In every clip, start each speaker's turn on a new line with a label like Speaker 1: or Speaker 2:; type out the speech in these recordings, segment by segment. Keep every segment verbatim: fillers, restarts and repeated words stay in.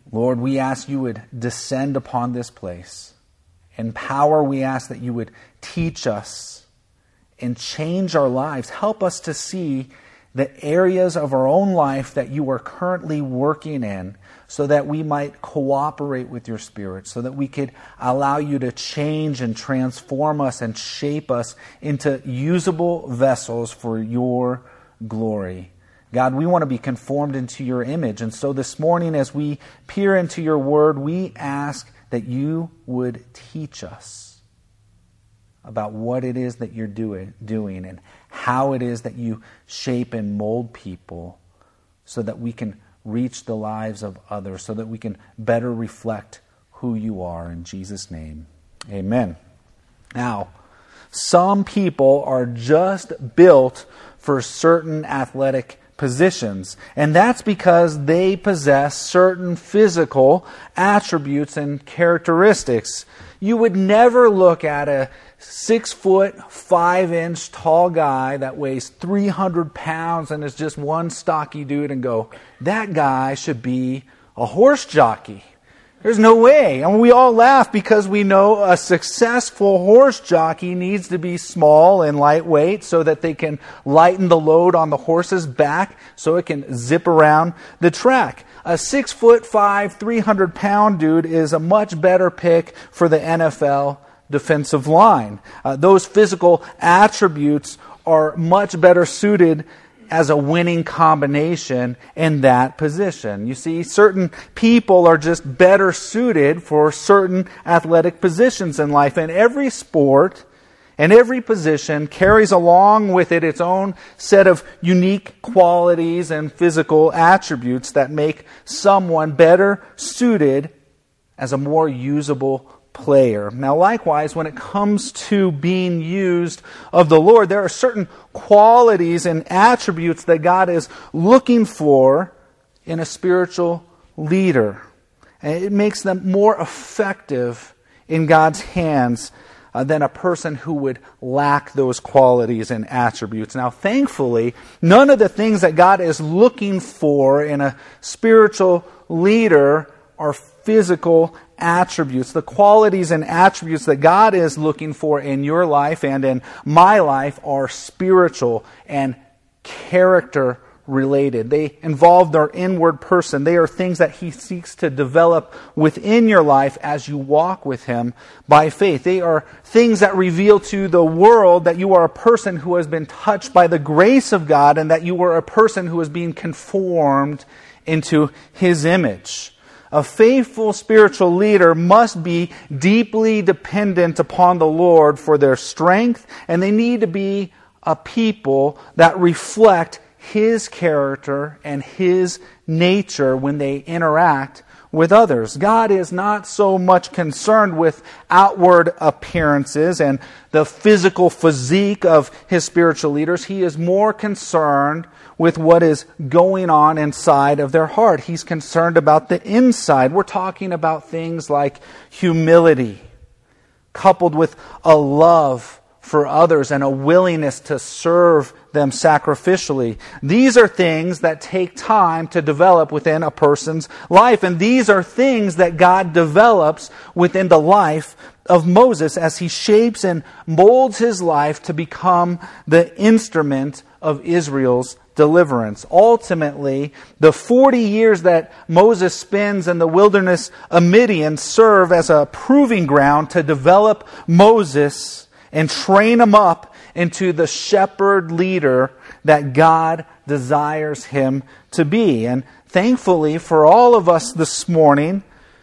Speaker 1: Lord, we ask you would descend upon this place. In power, we ask that you would teach us and change our lives. Help us to see the areas of our own life that you are currently working in, so that we might cooperate with your Spirit, so that we could allow you to change and transform us and shape us into usable vessels for your glory. God, we want to be conformed into your image. And so this morning, as we peer into your word, we ask that you would teach us about what it is that you're doing, doing and how it is that you shape and mold people so that we can reach the lives of others, so that we can better reflect who you are. In Jesus' name, amen. Now, some people are just built for certain athletic positions, and that's because they possess certain physical attributes and characteristics. You would never look at a six foot, five inch tall guy that weighs three hundred pounds and is just one stocky dude and go, that guy should be a horse jockey. There's no way. And we all laugh because we know a successful horse jockey needs to be small and lightweight so that they can lighten the load on the horse's back so it can zip around the track. A six foot five, three hundred pound dude is a much better pick for the N F L defensive line. Uh, those physical attributes are much better suited as a winning combination in that position. You see, certain people are just better suited for certain athletic positions in life. And every sport and every position carries along with it its own set of unique qualities and physical attributes that make someone better suited as a more usable player. Now, likewise, when it comes to being used of the Lord, there are certain qualities and attributes that God is looking for in a spiritual leader. And it makes them more effective in God's hands uh, than a person who would lack those qualities and attributes. Now, thankfully, none of the things that God is looking for in a spiritual leader are physical attributes. The qualities and attributes that God is looking for in your life and in my life are spiritual and character related. They involve their inward person. They are things that He seeks to develop within your life as you walk with Him by faith. They are things that reveal to the world that you are a person who has been touched by the grace of God and that you are a person who is being conformed into His image. A faithful spiritual leader must be deeply dependent upon the Lord for their strength, and they need to be a people that reflect His character and His nature when they interact with others. God is not so much concerned with outward appearances and the physical physique of His spiritual leaders. He is more concerned with what is going on inside of their heart. He's concerned about the inside. We're talking about things like humility, coupled with a love for others and a willingness to serve them sacrificially. These are things that take time to develop within a person's life. And these are things that God develops within the life of Moses as he shapes and molds his life to become the instrument of Israel's deliverance. Ultimately, the forty years that Moses spends in the wilderness of Midian serve as a proving ground to develop Moses and train him up into the shepherd leader that God desires him to be. And thankfully for all of us this morning,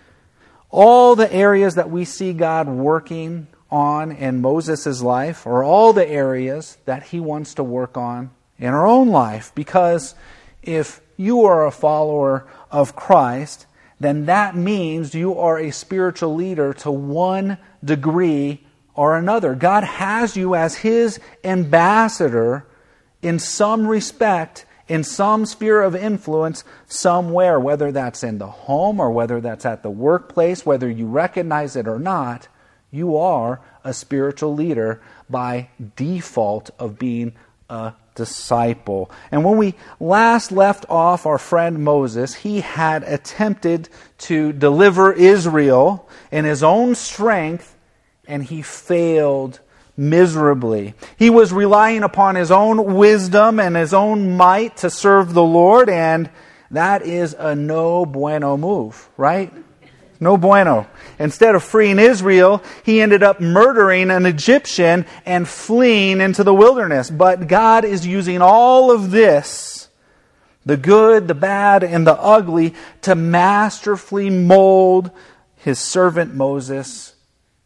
Speaker 1: all the areas that we see God working on in Moses' life are all the areas that He wants to work on in our own life. Because if you are a follower of Christ, then that means you are a spiritual leader to one degree or another. God has you as His ambassador in some respect, in some sphere of influence somewhere, whether that's in the home or whether that's at the workplace, whether you recognize it or not. You are a spiritual leader by default of being a disciple. And when we last left off our friend Moses, he had attempted to deliver Israel in his own strength, and he failed miserably. He was relying upon his own wisdom and his own might to serve the Lord, and that is a no bueno move, right? No bueno. Instead of freeing Israel, he ended up murdering an Egyptian and fleeing into the wilderness. But God is using all of this, the good, the bad, and the ugly, to masterfully mold his servant Moses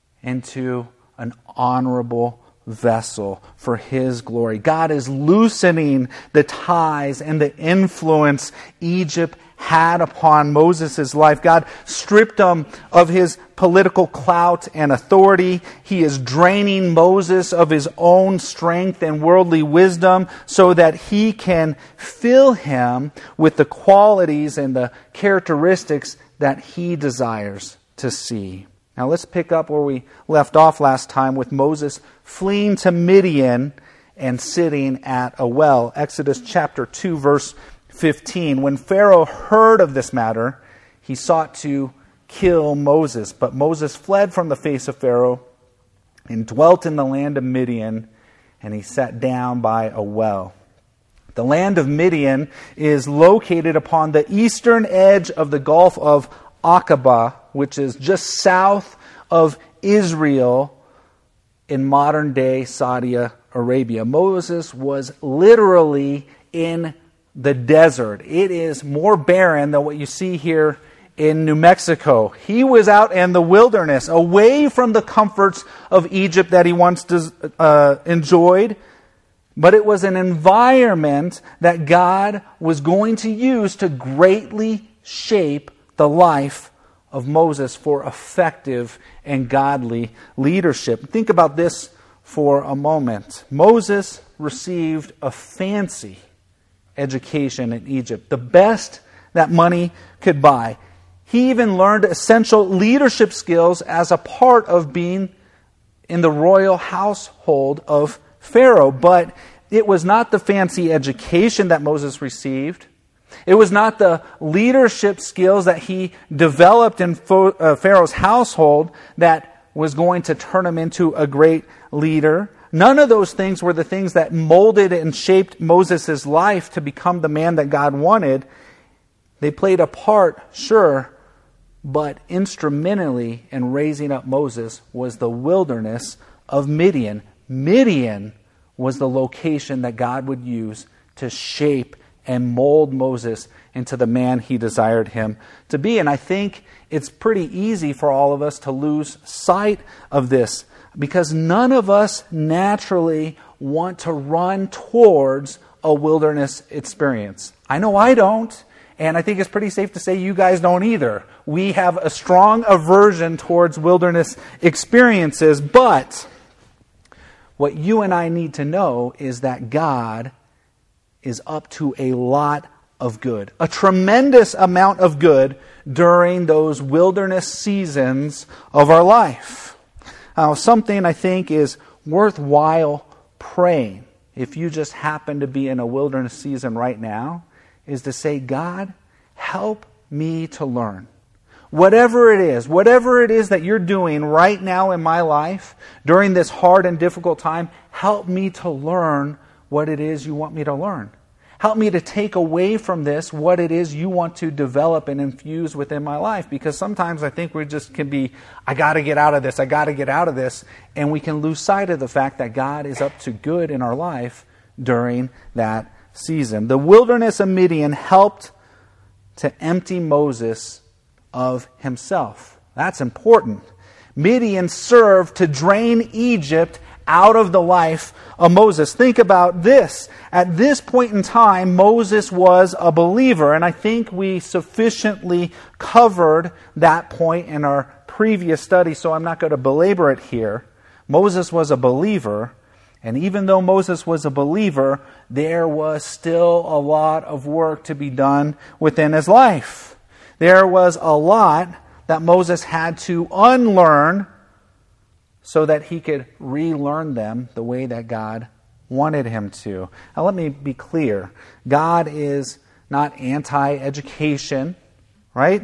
Speaker 1: into an honorable vessel for his glory. God is loosening the ties and the influence Egypt had upon Moses' life. God stripped him of his political clout and authority. He is draining Moses of his own strength and worldly wisdom so that he can fill him with the qualities and the characteristics that he desires to see. Now let's pick up where we left off last time with Moses fleeing to Midian and sitting at a well. Exodus chapter two, verse fifteen. When Pharaoh heard of this matter, he sought to kill Moses. But Moses fled from the face of Pharaoh and dwelt in the land of Midian, and he sat down by a well. The land of Midian is located upon the eastern edge of the Gulf of Aqaba, which is just south of Israel in modern-day Saudi Arabia. Moses was literally in the desert. It is more barren than what you see here in New Mexico. He was out in the wilderness, away from the comforts of Egypt that he once uh, enjoyed. But it was an environment that God was going to use to greatly shape the life of Moses for effective and godly leadership. Think about this for a moment. Moses received a fancy education in Egypt, the best that money could buy. He even learned essential leadership skills as a part of being in the royal household of Pharaoh. But it was not the fancy education that Moses received. It was not the leadership skills that he developed in Pharaoh's household that was going to turn him into a great leader. None of those things were the things that molded and shaped Moses' life to become the man that God wanted. They played a part, sure, but instrumentally in raising up Moses was the wilderness of Midian. Midian was the location that God would use to shape and mold Moses into the man he desired him to be. And I think it's pretty easy for all of us to lose sight of this, because none of us naturally want to run towards a wilderness experience. I know I don't, and I think it's pretty safe to say you guys don't either. We have a strong aversion towards wilderness experiences, but what you and I need to know is that God is up to a lot of good, a tremendous amount of good during those wilderness seasons of our life. Now, something I think is worthwhile praying, if you just happen to be in a wilderness season right now, is to say, God, help me to learn. Whatever it is, whatever it is that you're doing right now in my life during this hard and difficult time, help me to learn what it is you want me to learn. Help me to take away from this what it is you want to develop and infuse within my life. Because sometimes I think we just can be, I got to get out of this, I got to get out of this. And we can lose sight of the fact that God is up to good in our life during that season. The wilderness of Midian helped to empty Moses of himself. That's important. Midian served to drain Egypt out of the life of Moses. Think about this. At this point in time, Moses was a believer, and I think we sufficiently covered that point in our previous study, so I'm not going to belabor it here. Moses was a believer, and even though Moses was a believer, there was still a lot of work to be done within his life. There was a lot that Moses had to unlearn so that he could relearn them the way that God wanted him to. Now let me be clear. God is not anti-education, right?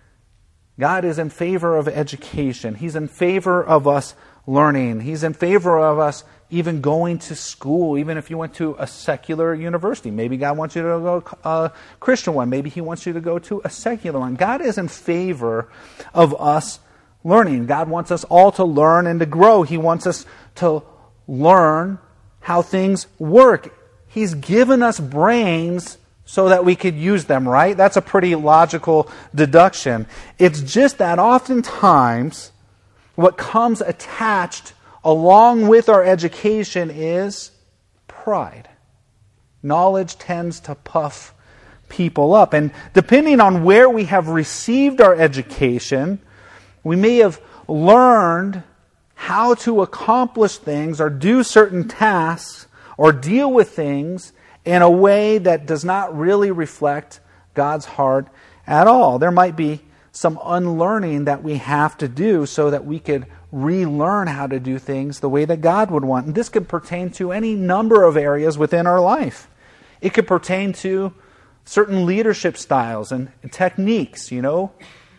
Speaker 1: God is in favor of education. He's in favor of us learning. He's in favor of us even going to school, even if you went to a secular university. Maybe God wants you to go to a Christian one. Maybe he wants you to go to a secular one. God is in favor of us learning. God wants us all to learn and to grow. He wants us to learn how things work. He's given us brains so that we could use them, right? That's a pretty logical deduction. It's just that oftentimes what comes attached along with our education is pride. Knowledge tends to puff people up. And depending on where we have received our education, we may have learned how to accomplish things or do certain tasks or deal with things in a way that does not really reflect God's heart at all. There might be some unlearning that we have to do so that we could relearn how to do things the way that God would want. And this could pertain to any number of areas within our life. It could pertain to certain leadership styles and techniques, you know.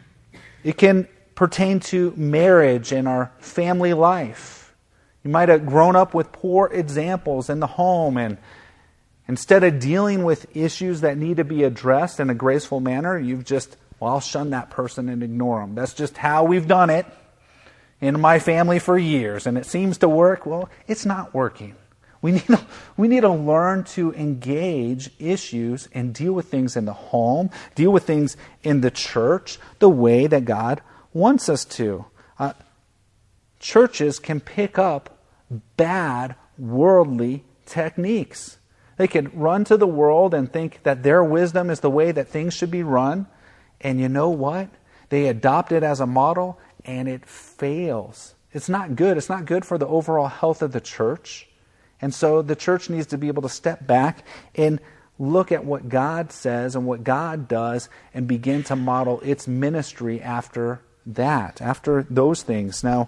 Speaker 1: It can pertain to marriage and our family life. You might have grown up with poor examples in the home, and instead of dealing with issues that need to be addressed in a graceful manner, you've just, well, I'll shun that person and ignore them. That's just how we've done it in my family for years, and it seems to work. Well, it's not working. We need to, we need to learn to engage issues and deal with things in the home, deal with things in the church the way that God wants us to. Uh, churches can pick up bad worldly techniques. They can run to the world and think that their wisdom is the way that things should be run. And you know what? They adopt it as a model and it fails. It's not good. It's not good for the overall health of the church. And so the church needs to be able to step back and look at what God says and what God does and begin to model its ministry after that, after those things. Now,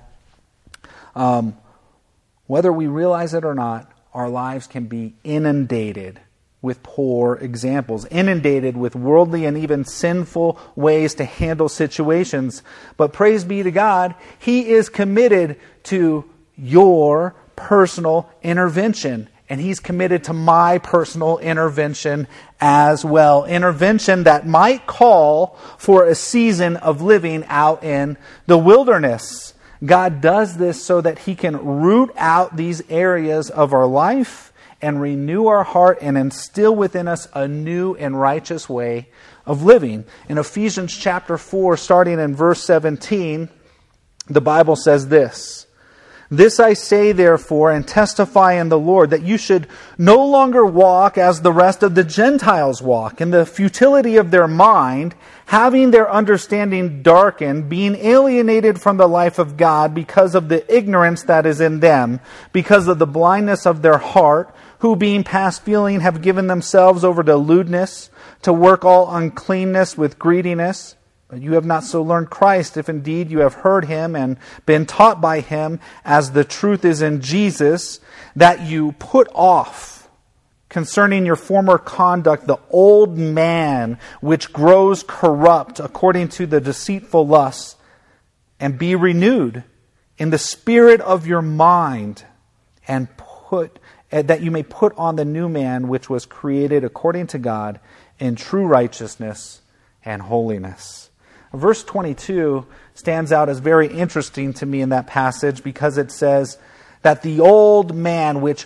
Speaker 1: um, whether we realize it or not, our lives can be inundated with poor examples, inundated with worldly and even sinful ways to handle situations. But praise be to God, He is committed to your personal intervention. And He's committed to my personal intervention as well. Intervention that might call for a season of living out in the wilderness. God does this so that He can root out these areas of our life and renew our heart and instill within us a new and righteous way of living. In Ephesians chapter four, starting in verse seventeen, the Bible says this: "This I say, therefore, and testify in the Lord, that you should no longer walk as the rest of the Gentiles walk, in the futility of their mind, having their understanding darkened, being alienated from the life of God because of the ignorance that is in them, because of the blindness of their heart, who being past feeling have given themselves over to lewdness, to work all uncleanness with greediness. But you have not so learned Christ, if indeed you have heard Him and been taught by Him, as the truth is in Jesus, that you put off concerning your former conduct the old man which grows corrupt according to the deceitful lusts, and be renewed in the spirit of your mind, and put that you may put on the new man which was created according to God in true righteousness and holiness." Verse twenty-two stands out as very interesting to me in that passage because it says that the old man which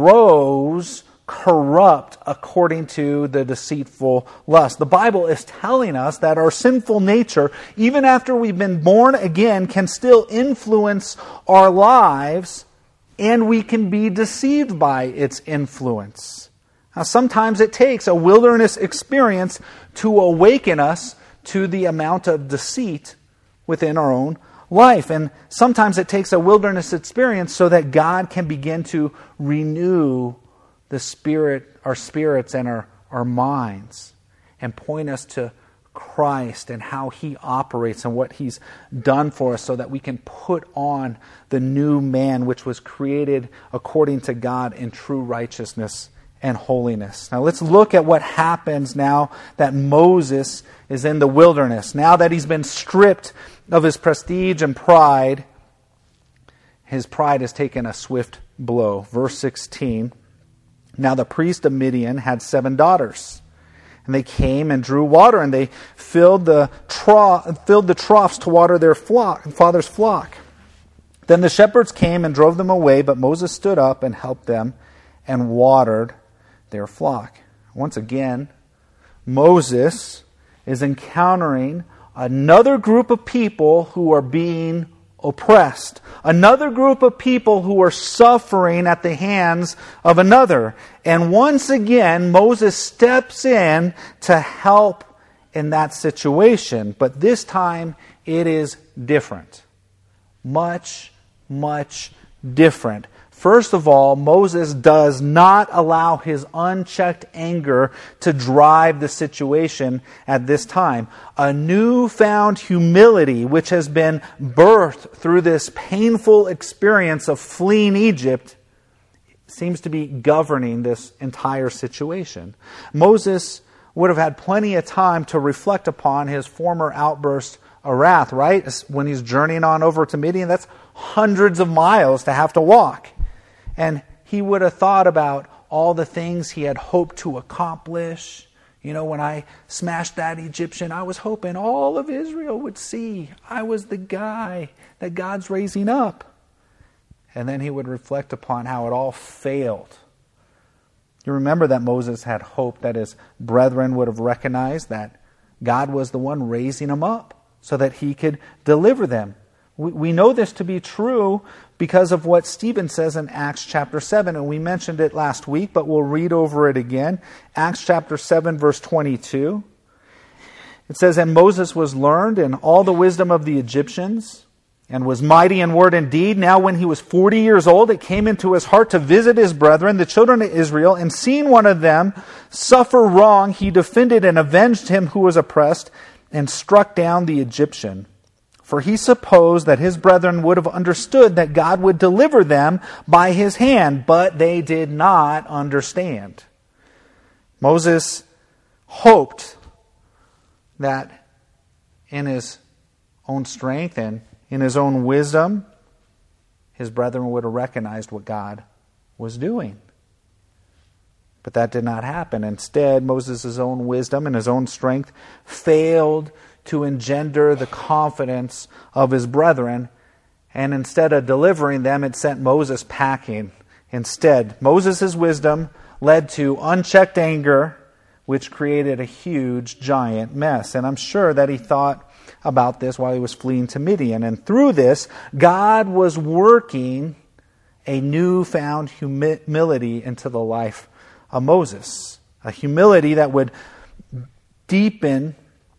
Speaker 1: grows corrupt according to the deceitful lust. The Bible is telling us that our sinful nature, even after we've been born again, can still influence our lives, and we can be deceived by its influence. Now, sometimes it takes a wilderness experience to awaken us to the amount of deceit within our own life. And sometimes it takes a wilderness experience so that God can begin to renew the spirit, our spirits and our, our minds, and point us to Christ and how he operates and what he's done for us so that we can put on the new man which was created according to God in true righteousness and holiness. Now let's look at what happens now that Moses is in the wilderness. Now that he's been stripped of his prestige and pride, his pride has taken a swift blow. Verse sixteen, now the priest of Midian had seven daughters. And they came and drew water, and they filled the trough, filled the troughs to water their flock, father's flock. Then the shepherds came and drove them away, but Moses stood up and helped them and watered their flock. Once again, Moses is encountering another group of people who are being oppressed. Another group of people who are suffering at the hands of another. And once again, Moses steps in to help in that situation. But this time, it is different. Much, much different. First of all, Moses does not allow his unchecked anger to drive the situation at this time. A newfound humility, which has been birthed through this painful experience of fleeing Egypt, seems to be governing this entire situation. Moses would have had plenty of time to reflect upon his former outburst of wrath, right? When he's journeying on over to Midian, that's hundreds of miles to have to walk. And he would have thought about all the things he had hoped to accomplish. You know, when I smashed that Egyptian, I was hoping all of Israel would see I was the guy that God's raising up. And then he would reflect upon how it all failed. You remember that Moses had hoped that his brethren would have recognized that God was the one raising him up so that he could deliver them. We, we know this to be true because of what Stephen says in Acts chapter seven. And we mentioned it last week, but we'll read over it again. Acts chapter seven, verse twenty-two. It says, and Moses was learned in all the wisdom of the Egyptians, and was mighty in word and deed. Now when he was forty years old, it came into his heart to visit his brethren, the children of Israel, and seeing one of them suffer wrong, he defended and avenged him who was oppressed, and struck down the Egyptian. For he supposed that his brethren would have understood that God would deliver them by his hand, but they did not understand. Moses hoped that in his own strength and in his own wisdom, his brethren would have recognized what God was doing. But that did not happen. Instead, Moses' own wisdom and his own strength failed to engender the confidence of his brethren, and instead of delivering them, it sent Moses packing. Instead, Moses' wisdom led to unchecked anger, which created a huge, giant mess. And I'm sure that he thought about this while he was fleeing to Midian. And through this, God was working a newfound humility into the life of Moses. A humility that would deepen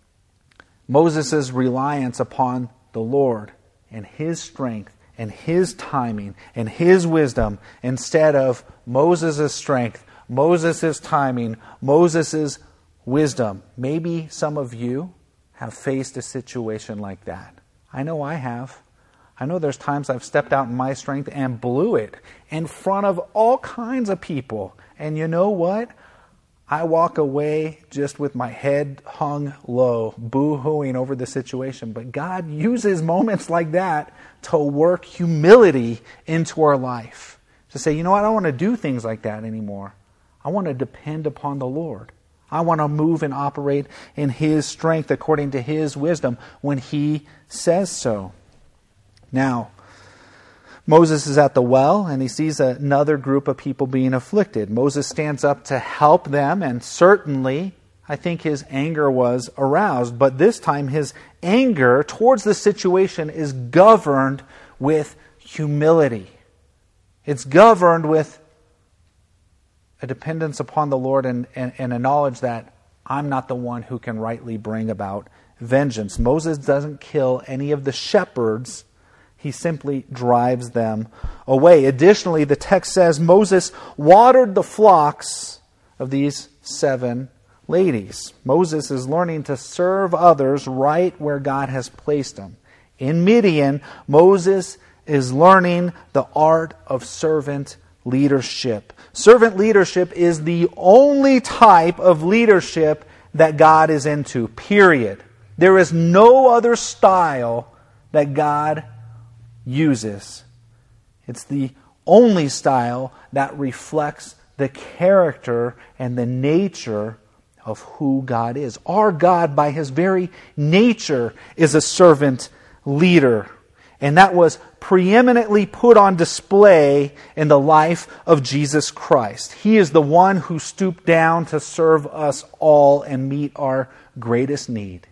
Speaker 1: Moses' reliance upon the Lord and his strength and his timing and his wisdom instead of Moses' strength, Moses' timing, Moses' wisdom. Maybe some of you have faced a situation like that. I know I have. I know there's times I've stepped out in my strength and blew it in front of all kinds of people. And you know what? I walk away just with my head hung low, boo-hooing over the situation. But God uses moments like that to work humility into our life. To say, you know what, I don't want to do things like that anymore. I want to depend upon the Lord. I want to move and operate in His strength according to His wisdom when He says so. Now, Moses is at the well, and he sees another group of people being afflicted. Moses stands up to help them, and certainly, I think his anger was aroused. But this time, his anger towards the situation is governed with humility. It's governed with a dependence upon the Lord and, and, and a knowledge that I'm not the one who can rightly bring about vengeance. Moses doesn't kill any of the shepherds. He simply drives them away. Additionally, the text says Moses watered the flocks of these seven ladies. Moses is learning to serve others right where God has placed him. In Midian, Moses is learning the art of servant leadership. Servant leadership is the only type of leadership that God is into, period. There is no other style that God uses. It's the only style that reflects the character and the nature of who God is. Our God, by His very nature, is a servant leader. And that was preeminently put on display in the life of Jesus Christ. He is the one who stooped down to serve us all and meet our greatest need.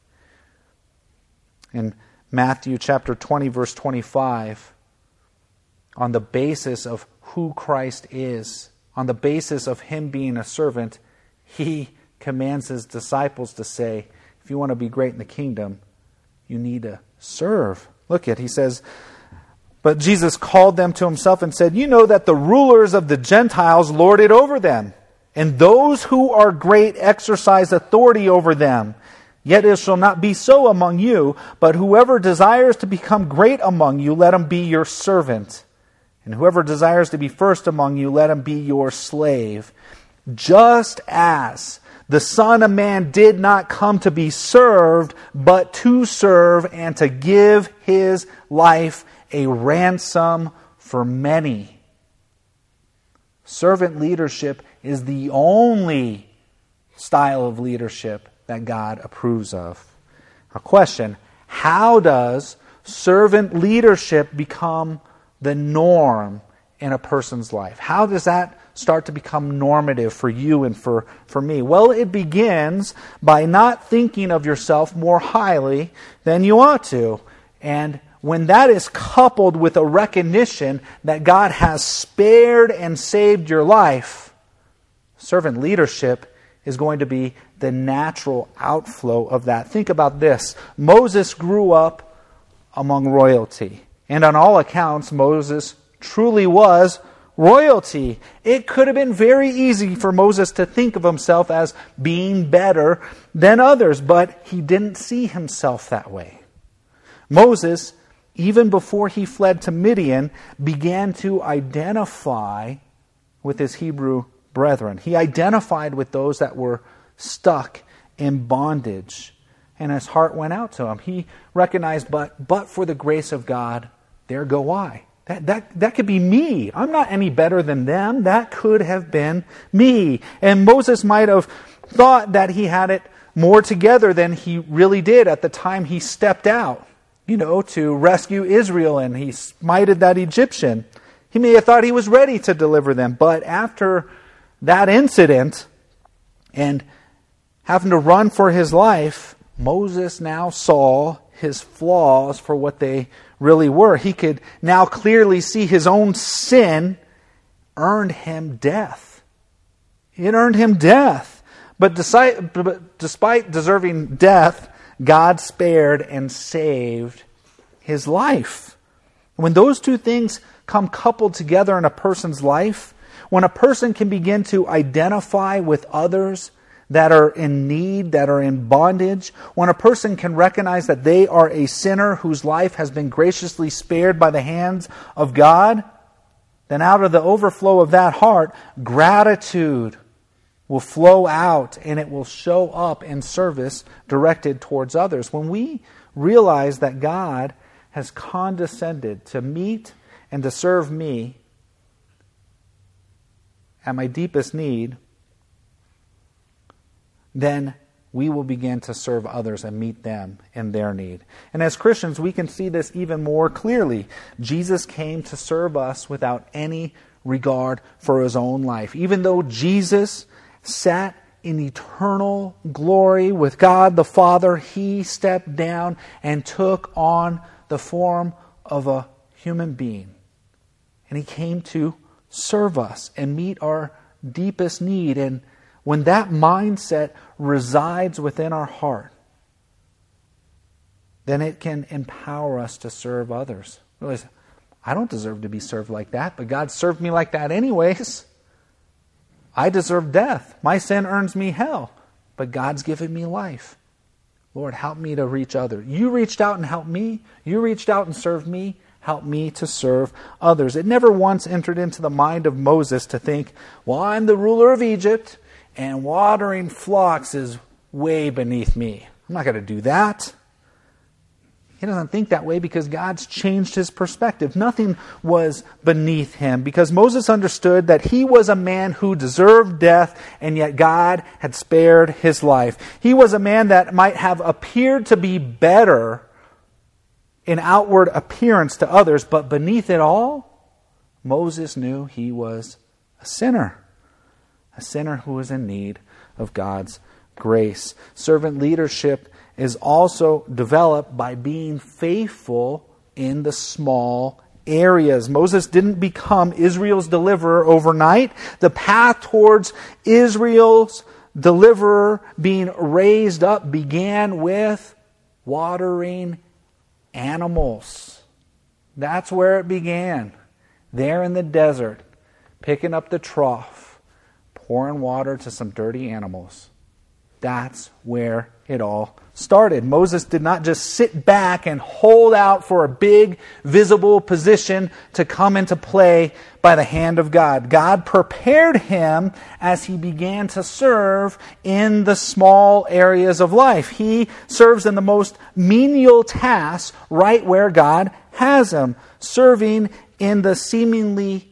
Speaker 1: In Matthew chapter twenty, verse twenty-five, on the basis of who Christ is, on the basis of Him being a servant, He commands His disciples to say, if you want to be great in the kingdom, you need to serve. Look at, He says, but Jesus called them to Himself and said, you know that the rulers of the Gentiles lord it over them, and those who are great exercise authority over them. Yet it shall not be so among you, but whoever desires to become great among you, let him be your servant. And whoever desires to be first among you, let him be your slave. Just as the Son of Man did not come to be served, but to serve and to give His life a ransom for many. Servant leadership is the only style of leadership that God approves of. A question, how does servant leadership become the norm in a person's life? How does that start to become normative for you and for, for me? Well, it begins by not thinking of yourself more highly than you ought to. And when that is coupled with a recognition that God has spared and saved your life, servant leadership is going to be the natural outflow of that. Think about this. Moses grew up among royalty. And on all accounts, Moses truly was royalty. It could have been very easy for Moses to think of himself as being better than others, but he didn't see himself that way. Moses, even before he fled to Midian, began to identify with his Hebrew brethren. He identified with those that were stuck in bondage, and his heart went out to him. He recognized, but but for the grace of God, there go I. That, that, that could be me. I'm not any better than them. That could have been me. And Moses might have thought that he had it more together than he really did at the time he stepped out, you know, to rescue Israel, and he smited that Egyptian. He may have thought he was ready to deliver them, but after that incident and having to run for his life, Moses now saw his flaws for what they really were. He could now clearly see his own sin earned him death. It earned him death. But despite deserving death, God spared and saved his life. When those two things come coupled together in a person's life, when a person can begin to identify with others that are in need, that are in bondage, when a person can recognize that they are a sinner whose life has been graciously spared by the hands of God, then out of the overflow of that heart, gratitude will flow out and it will show up in service directed towards others. When we realize that God has condescended to meet and to serve me at my deepest need, then we will begin to serve others and meet them in their need. And as Christians, we can see this even more clearly. Jesus came to serve us without any regard for His own life. Even though Jesus sat in eternal glory with God the Father, He stepped down and took on the form of a human being. And He came to serve us and meet our deepest need. And when that mindset resides within our heart, then it can empower us to serve others. Realize, I don't deserve to be served like that, but God served me like that anyways. I deserve death. My sin earns me hell. but God's given me life. Lord, help me to reach others. You reached out and helped me. You reached out and served me. Help me to serve others. It never once entered into the mind of Moses to think, well, I'm the ruler of Egypt, and watering flocks is way beneath me. I'm not going to do that. He doesn't think that way because God's changed his perspective. Nothing was beneath him because Moses understood that he was a man who deserved death, and yet God had spared his life. He was a man that might have appeared to be better in outward appearance to others, but beneath it all, Moses knew he was a sinner. A sinner who was in need of God's grace. Servant leadership is also developed by being faithful in the small areas. Moses didn't become Israel's deliverer overnight. The path towards Israel's deliverer being raised up began with watering animals. That's where it began. There in the desert, picking up the trough, pouring water to some dirty animals. That's where it all started. Moses did not just sit back and hold out for a big, visible position to come into play by the hand of God. God prepared him as he began to serve in the small areas of life. He serves in the most menial tasks right where God has him, serving in the seemingly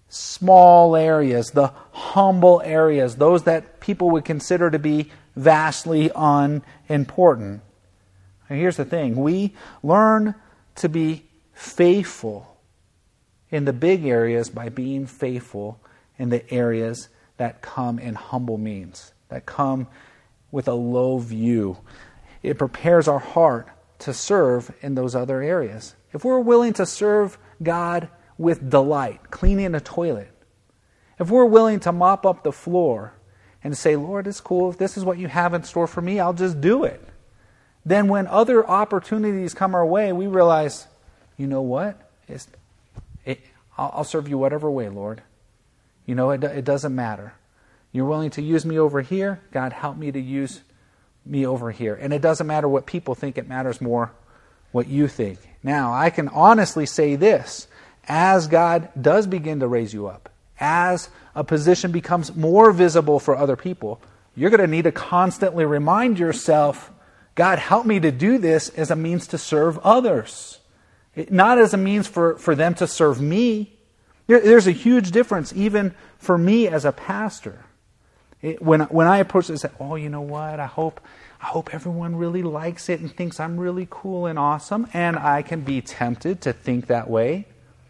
Speaker 1: small areas, the humble areas, those that people would consider to be vastly unimportant. And here's the thing. We learn to be faithful in the big areas by being faithful in the areas that come in humble means, that come with a low view. It prepares our heart to serve in those other areas. If we're willing to serve God with delight, cleaning a toilet, if we're willing to mop up the floor and say, Lord, it's cool. If this is what you have in store for me, I'll just do it. Then when other opportunities come our way, we realize, you know what? It's, it, I'll, I'll serve you whatever way, Lord. You know, it, it doesn't matter. You're willing to use me over here. God, help me to use me over here. And it doesn't matter what people think. It matters more what you think. Now, I can honestly say this. As God does begin to raise you up, as a position becomes more visible for other people, you're going to need to constantly remind yourself, God, help me to do this as a means to serve others. It, not as a means for, for them to serve me. There, there's a huge difference even for me as a pastor. It, when, when I approach it and say, oh, you know what, I hope, I hope everyone really likes it and thinks I'm really cool and awesome. And I can be tempted to think that way.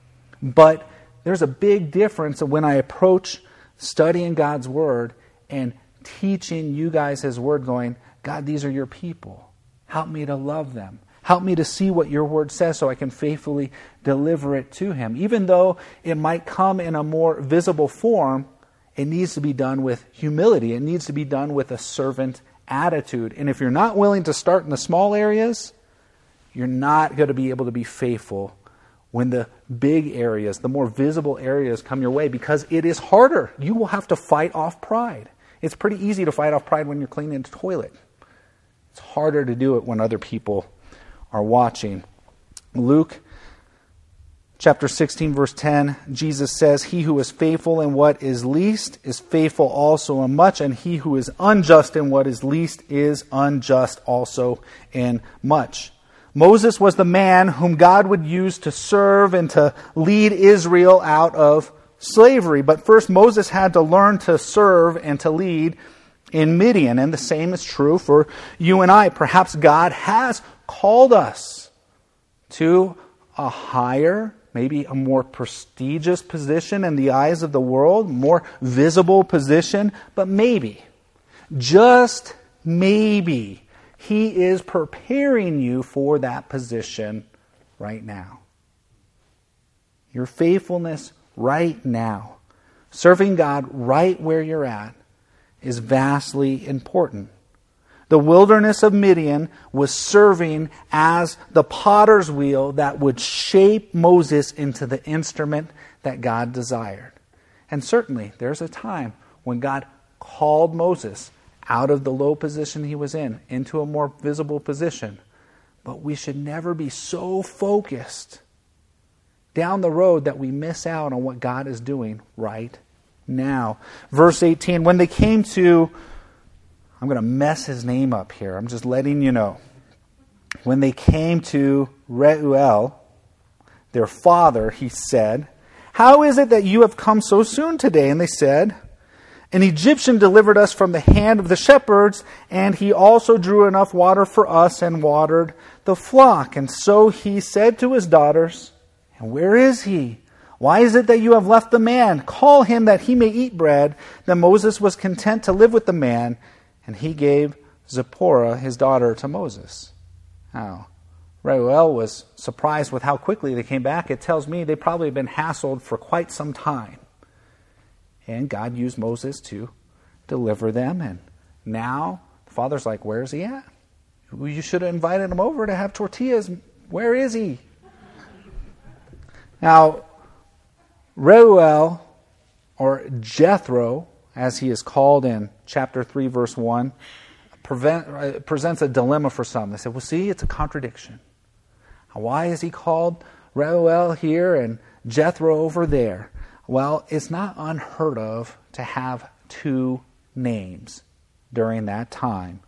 Speaker 1: But there's a big difference when I approach studying God's Word and teaching you guys His Word, going, God, these are your people. Help me to love them. Help me to see what your Word says so I can faithfully deliver it to Him. Even though it might come in a more visible form, it needs to be done with humility. It needs to be done with a servant attitude. And if you're not willing to start in the small areas, you're not going to be able to be faithful when the big areas, the more visible areas come your way, because it is harder. You will have to fight off pride. It's pretty easy to fight off pride when you're cleaning the toilet. It's harder to do it when other people are watching. Luke chapter sixteen, verse ten, Jesus says, he who is faithful in what is least is faithful also in much, and he who is unjust in what is least is unjust also in much. Moses was the man whom God would use to serve and to lead Israel out of slavery. But first, Moses had to learn to serve and to lead in Midian. And the same is true for you and I. Perhaps God has called us to a higher, maybe a more prestigious position in the eyes of the world, more visible position. But maybe, just maybe, He is preparing you for that position right now. Your faithfulness right now, serving God right where you're at, is vastly important. The wilderness of Midian was serving as the potter's wheel that would shape Moses into the instrument that God desired. And certainly, there's a time when God called Moses out of the low position he was in into a more visible position. But we should never be so focused down the road that we miss out on what God is doing right now. Verse eighteen, when they came to, I'm going to mess his name up here. I'm just letting you know. When they came to Reuel, their father, he said, "How is it that you have come so soon today?" And they said, "An Egyptian delivered us from the hand of the shepherds, and he also drew enough water for us and watered the flock." And so he said to his daughters, "And where is he? Why is it that you have left the man? Call him that he may eat bread." Then Moses was content to live with the man, and he gave Zipporah, his daughter, to Moses. Now, Reuel was surprised with how quickly they came back. It tells me they probably had been hassled for quite some time. And God used Moses to deliver them. And now the father's like, where's he at? You should have invited him over to have tortillas. Where is he? Now, Reuel, or Jethro, as he is called in chapter three, verse one, prevent, uh, presents a dilemma for some. They say, well, see, it's a contradiction. Why is he called Reuel here and Jethro over there? Well, it's not unheard of to have two names during that time.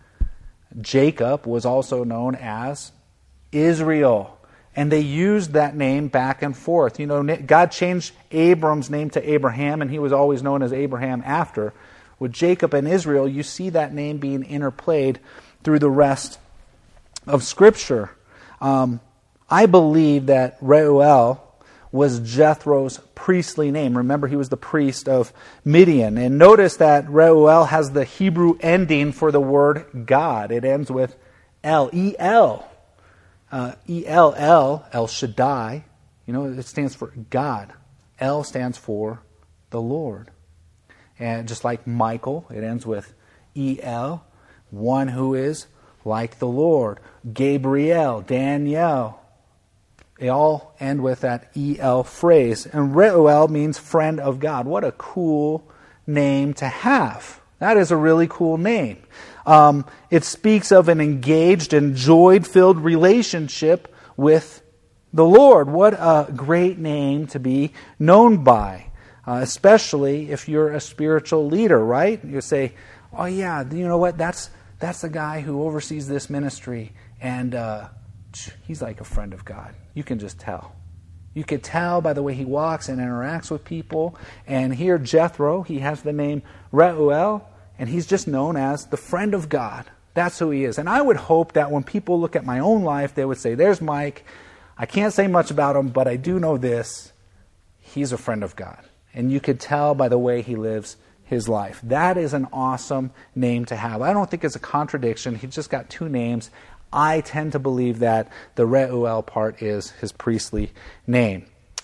Speaker 1: Jacob was also known as Israel, and they used that name back and forth. You know, God changed Abram's name to Abraham, and he was always known as Abraham after. With Jacob and Israel, you see that name being interplayed through the rest of Scripture. Um, I believe that Reuel was Jethro's priestly name. Remember, he was the priest of Midian. And notice that Reuel has the Hebrew ending for the word God. It ends with El, E L. Uh, E L L, El Shaddai. You know, it stands for God. El stands for the Lord. And just like Michael, it ends with E L, one who is like the Lord. Gabriel, Daniel. They all end with that E L phrase. And Reuel means friend of God. What a cool name to have. That is a really cool name. Um, it speaks of an engaged and joy-filled relationship with the Lord. What a great name to be known by. Uh, especially if you're a spiritual leader, right? You say, oh yeah, you know what? That's that's the guy who oversees this ministry. And uh, he's like a friend of God. You can just tell. You could tell by the way he walks and interacts with people. And here Jethro, he has the name Reuel, and he's just known as the friend of God. That's who he is. And I would hope that when people look at my own life, they would say, there's Mike. I can't say much about him, but I do know this. He's a friend of God. And you could tell by the way he lives his life. That is an awesome name to have. I don't think it's a contradiction. He's just got two names. I tend to believe that the Reuel part is his priestly name.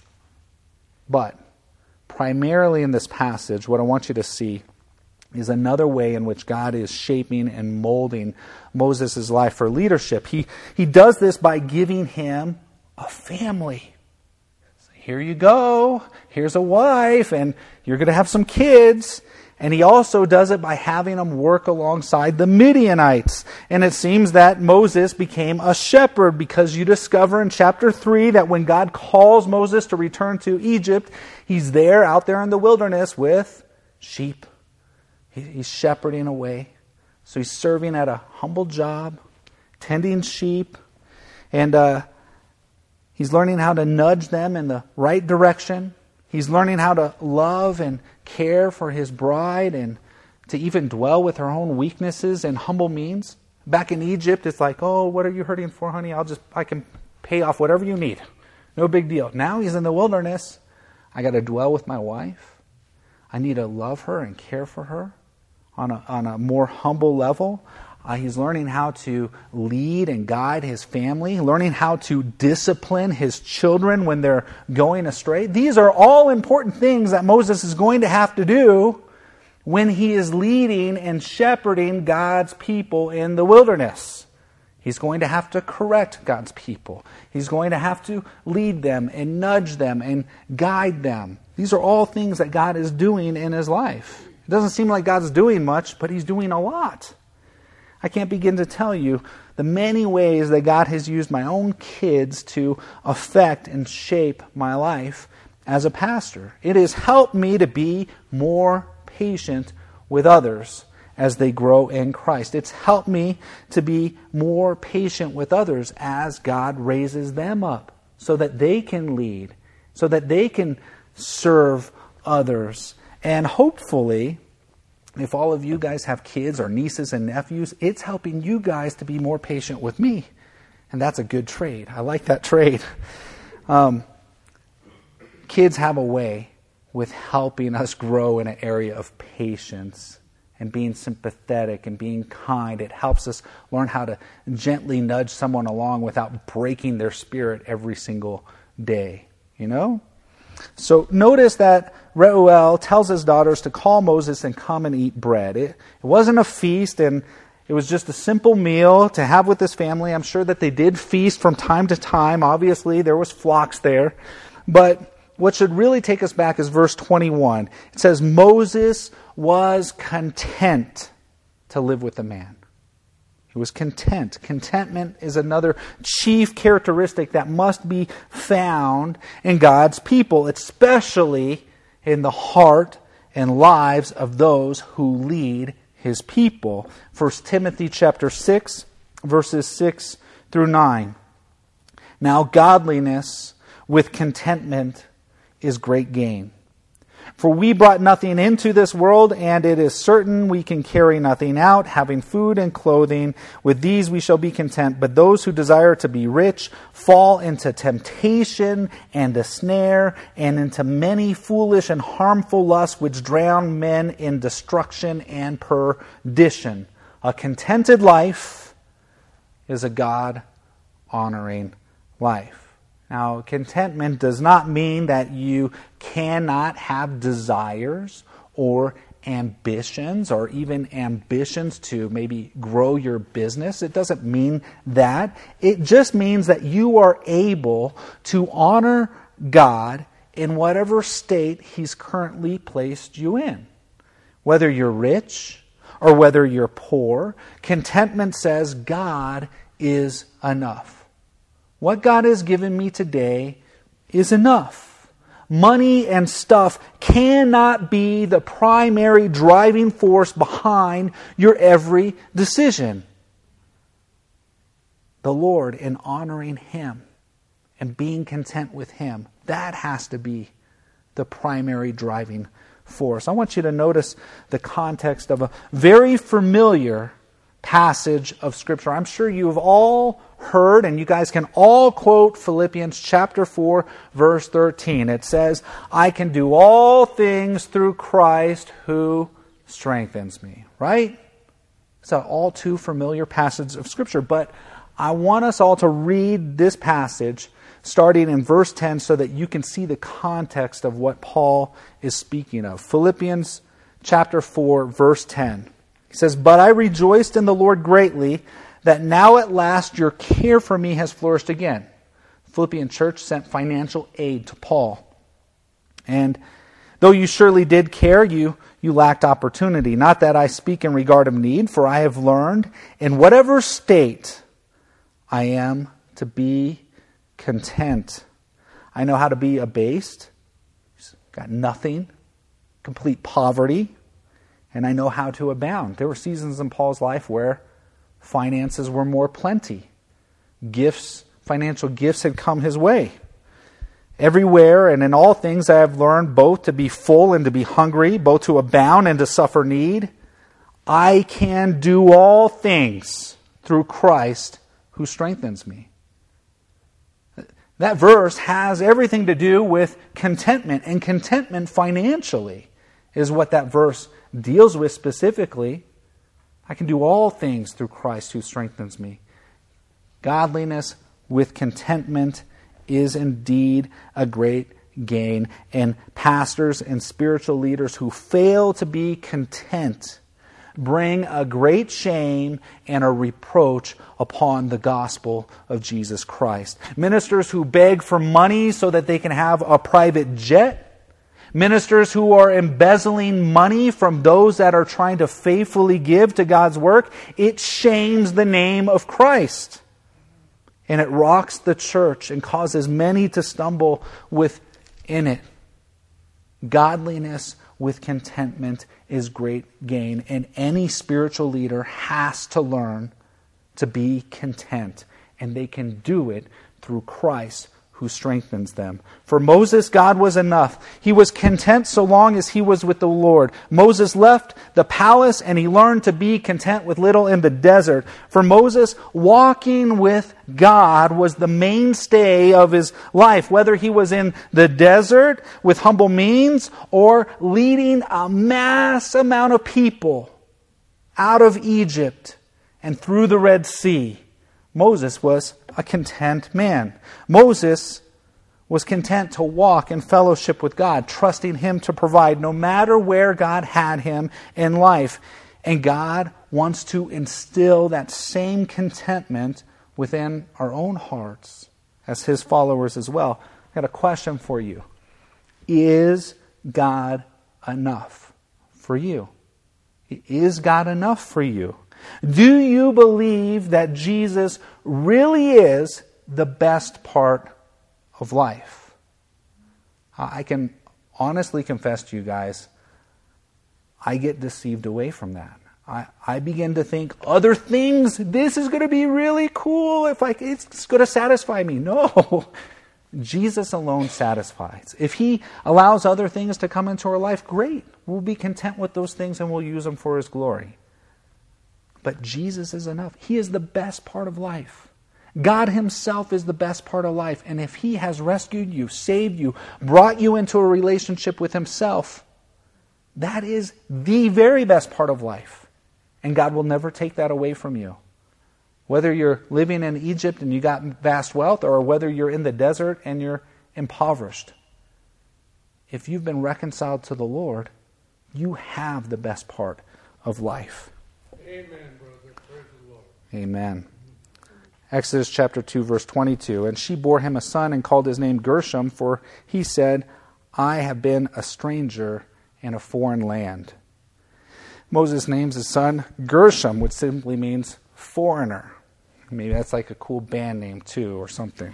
Speaker 1: But primarily in this passage, what I want you to see is another way in which God is shaping and molding Moses' life for leadership. He, he does this by giving him a family. Here you go. Here's a wife, and you're going to have some kids. And he also does it by having them work alongside the Midianites. And it seems that Moses became a shepherd, because you discover in chapter three that when God calls Moses to return to Egypt, he's there out there in the wilderness with sheep. He's shepherding away. So he's serving at a humble job, tending sheep, and uh, he's learning how to nudge them in the right direction. He's learning how to love and care for his bride and to even dwell with her own weaknesses and humble means. Back in Egypt, it's like, oh, what are you hurting for, honey? I'll just, I can pay off whatever you need. No big deal. Now he's in the wilderness. I got to dwell with my wife. I need to love her and care for her on a, on a more humble level. Uh, he's learning how to lead and guide his family, learning how to discipline his children when they're going astray. These are all important things that Moses is going to have to do when he is leading and shepherding God's people in the wilderness. He's going to have to correct God's people. He's going to have to lead them and nudge them and guide them. These are all things that God is doing in his life. It doesn't seem like God's doing much, but He's doing a lot. I can't begin to tell you the many ways that God has used my own kids to affect and shape my life as a pastor. It has helped me to be more patient with others as they grow in Christ. It's helped me to be more patient with others as God raises them up so that they can lead, so that they can serve others. And hopefully, if all of you guys have kids or nieces and nephews, it's helping you guys to be more patient with me. And that's a good trade. I like that trade. Um, kids have a way with helping us grow in an area of patience and being sympathetic and being kind. It helps us learn how to gently nudge someone along without breaking their spirit every single day. You know? So notice that Reuel tells his daughters to call Moses and come and eat bread. It, it wasn't a feast, and it was just a simple meal to have with his family. I'm sure that they did feast from time to time. Obviously, there was flocks there. But what should really take us back is verse twenty-one. It says, Moses was content to live with the man. He was content. Contentment is another chief characteristic that must be found in God's people, especially in the heart and lives of those who lead His people. First Timothy chapter six, verses six through nine. Now godliness with contentment is great gain. For we brought nothing into this world, and it is certain we can carry nothing out, having food and clothing. With these we shall be content. But those who desire to be rich fall into temptation and a snare, and into many foolish and harmful lusts, which drown men in destruction and perdition. A contented life is a God-honoring life. Now, contentment does not mean that you cannot have desires or ambitions, or even ambitions to maybe grow your business. It doesn't mean that. It just means that you are able to honor God in whatever state He's currently placed you in. Whether you're rich or whether you're poor, contentment says God is enough. What God has given me today is enough. Money and stuff cannot be the primary driving force behind your every decision. The Lord, in honoring Him and being content with Him, that has to be the primary driving force. I want you to notice the context of a very familiar passage of Scripture. I'm sure you've all heard, and you guys can all quote Philippians chapter four, verse thirteen. It says, I can do all things through Christ who strengthens me. Right? It's an all too familiar passage of Scripture, but I want us all to read this passage starting in verse ten so that you can see the context of what Paul is speaking of. Philippians chapter four, verse ten. He says, But I rejoiced in the Lord greatly that now at last your care for me has flourished again. The Philippian church sent financial aid to Paul. And though you surely did care, you, you lacked opportunity. Not that I speak in regard of need, for I have learned in whatever state I am to be content. I know how to be abased, got nothing, complete poverty, and I know how to abound. There were seasons in Paul's life where finances were more plenty. Gifts, financial gifts had come his way. Everywhere and in all things I have learned both to be full and to be hungry, both to abound and to suffer need. I can do all things through Christ who strengthens me. That verse has everything to do with contentment, and contentment financially is what that verse deals with specifically. I can do all things through Christ who strengthens me. Godliness with contentment is indeed a great gain. And pastors and spiritual leaders who fail to be content bring a great shame and a reproach upon the gospel of Jesus Christ. Ministers who beg for money so that they can have a private jet, ministers who are embezzling money from those that are trying to faithfully give to God's work, it shames the name of Christ. And it rocks the church and causes many to stumble within it. Godliness with contentment is great gain, and any spiritual leader has to learn to be content, and they can do it through Christ who strengthens them. For Moses, God was enough. He was content so long as he was with the Lord. Moses left the palace and he learned to be content with little in the desert. For Moses, walking with God was the mainstay of his life, whether he was in the desert with humble means or leading a mass amount of people out of Egypt and through the Red Sea. Moses was a content man. Moses was content to walk in fellowship with God, trusting Him to provide no matter where God had him in life. And God wants to instill that same contentment within our own hearts as His followers as well. I've got a question for you. Is God enough for you? Is God enough for you? Do you believe that Jesus really is the best part of life? I can honestly confess to you guys, I get deceived away from that. I, I begin to think other things, this is going to be really cool, if I, it's going to satisfy me. No, Jesus alone satisfies. If He allows other things to come into our life, great. We'll be content with those things and we'll use them for His glory. But Jesus is enough. He is the best part of life. God Himself is the best part of life. And if He has rescued you, saved you, brought you into a relationship with Himself, that is the very best part of life. And God will never take that away from you. Whether you're living in Egypt and you got vast wealth, or whether you're in the desert and you're impoverished. If you've been reconciled to the Lord, you have the best part of life.
Speaker 2: Amen, brother. Praise the Lord.
Speaker 1: Amen. Exodus chapter two, verse twenty-two. And she bore him a son and called his name Gershom, for he said, I have been a stranger in a foreign land. Moses names his son Gershom, which simply means foreigner. Maybe that's like a cool band name too, or something.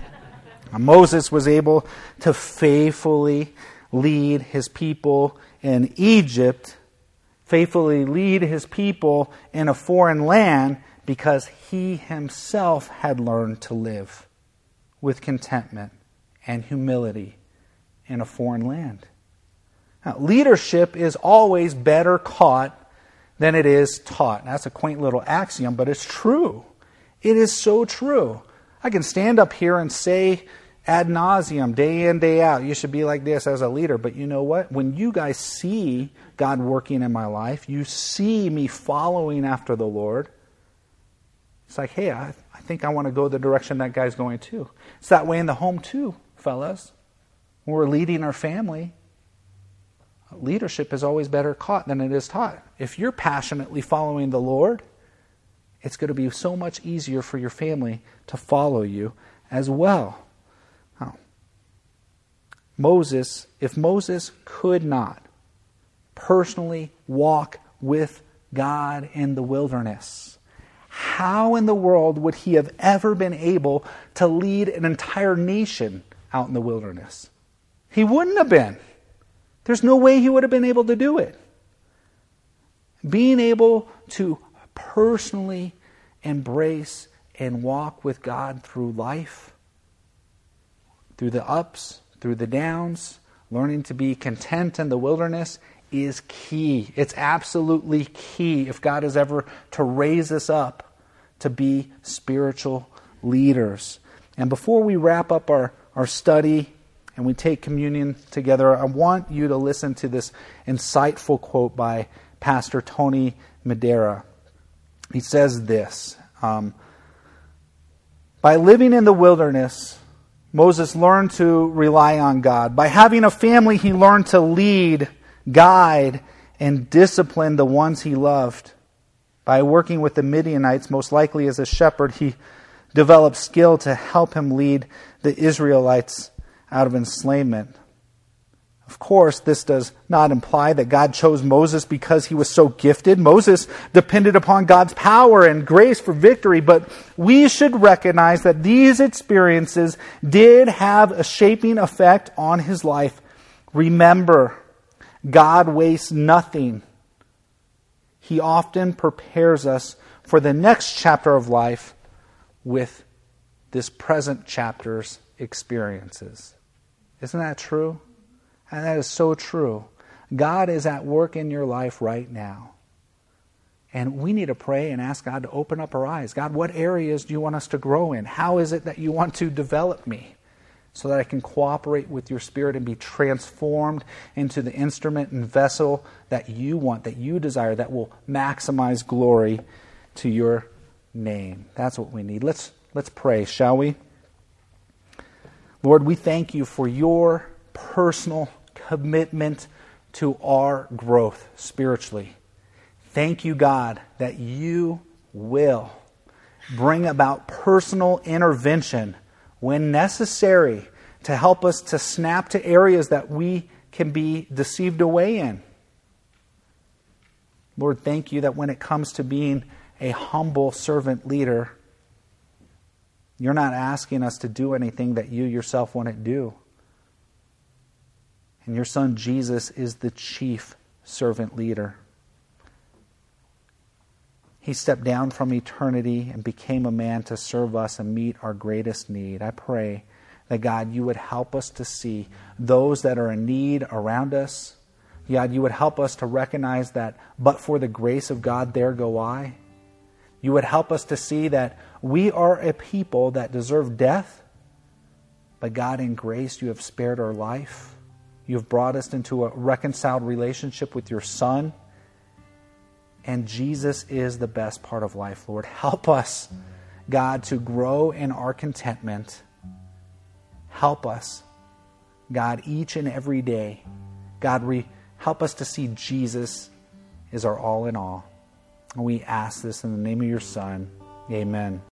Speaker 1: Moses was able to faithfully lead his people in Egypt, faithfully lead his people in a foreign land, because he himself had learned to live with contentment and humility in a foreign land. Now, leadership is always better caught than it is taught. That's a quaint little axiom, but it's true. It is so true. I can stand up here and say ad nauseum, day in, day out, you should be like this as a leader. But you know what? When you guys see God working in my life, you see me following after the Lord, it's like, hey, I, I think I want to go the direction that guy's going too. It's that way in the home too, fellas. When we're leading our family, leadership is always better caught than it is taught. If you're passionately following the Lord, it's going to be so much easier for your family to follow you as well. Now, Moses, if Moses could not personally walk with God in the wilderness, how in the world would he have ever been able to lead an entire nation out in the wilderness? He wouldn't have been. There's no way he would have been able to do it. Being able to personally embrace and walk with God through life, through the ups, through the downs, learning to be content in the wilderness is key. It's absolutely key if God is ever to raise us up to be spiritual leaders. And before we wrap up our, our study and we take communion together, I want you to listen to this insightful quote by Pastor Tony Madera. He says this, um, by living in the wilderness, Moses learned to rely on God. By having a family, he learned to lead, guide, and discipline the ones he loved. By working with the Midianites, most likely as a shepherd, he developed skill to help him lead the Israelites out of enslavement. Of course, this does not imply that God chose Moses because he was so gifted. Moses depended upon God's power and grace for victory, but we should recognize that these experiences did have a shaping effect on his life. Remember, God wastes nothing. He often prepares us for the next chapter of life with this present chapter's experiences. Isn't that true? And that is so true. God is at work in your life right now. And we need to pray and ask God to open up our eyes. God, what areas do you want us to grow in? How is it that you want to develop me so that I can cooperate with your Spirit and be transformed into the instrument and vessel that you want, that you desire, that will maximize glory to your name? That's what we need. Let's, let's pray, shall we? Lord, we thank you for your personal commitment to our growth spiritually. Thank you, God, that you will bring about personal intervention when necessary to help us to snap to areas that we can be deceived away in. Lord, thank you that when it comes to being a humble servant leader, you're not asking us to do anything that you yourself want to do. And your Son Jesus is the chief servant leader. He stepped down from eternity and became a man to serve us and meet our greatest need. I pray that, God, you would help us to see those that are in need around us. God, you would help us to recognize that but for the grace of God, there go I. You would help us to see that we are a people that deserve death, but God, in grace, you have spared our life. You have brought us into a reconciled relationship with your Son. And Jesus is the best part of life, Lord. Help us, God, to grow in our contentment. Help us, God, each and every day. God, re- help us to see Jesus is our all in all. And we ask this in the name of your Son. Amen.